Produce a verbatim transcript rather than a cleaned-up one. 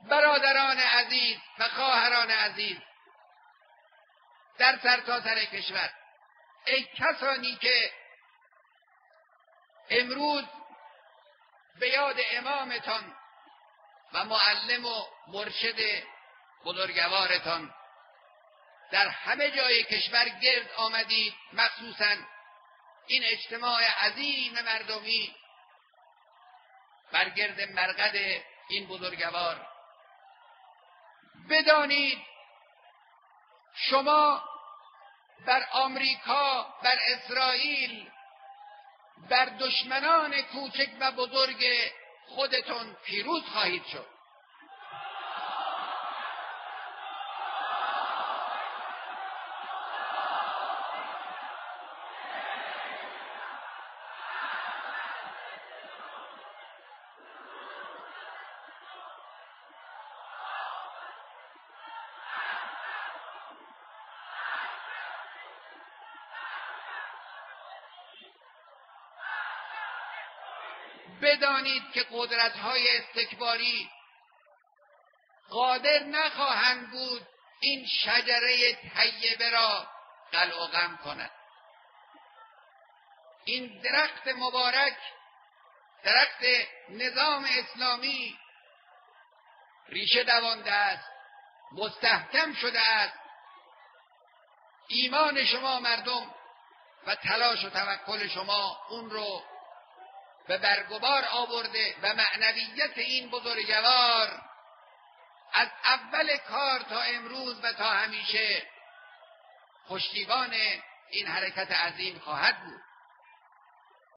برادران عزیز و خواهران عزیز در سرتاسر کشور، ای کسانی که امروز به یاد امامتان و معلم و مرشد بزرگوارتان در همه جای کشور گرد آمدید، مخصوصاً این اجتماع عظیم مردمی بر گرد مرقد این بزرگوار، بدانید شما بر آمریکا، بر اسرائیل، بر دشمنان کوچک و بزرگ خودتون پیروز خواهید شد. بدانید که قدرت‌های استکباری قادر نخواهند بود این شجره طیبه را قلع و قم کند. این درخت مبارک، درخت نظام اسلامی ریشه دوانده است، مستحکم شده است. ایمان شما مردم و تلاش و توکل شما اون رو به برگبار آورده و معنویت این بزرگوار از اول کار تا امروز و تا همیشه پشتیبان این حرکت عظیم خواهد بود.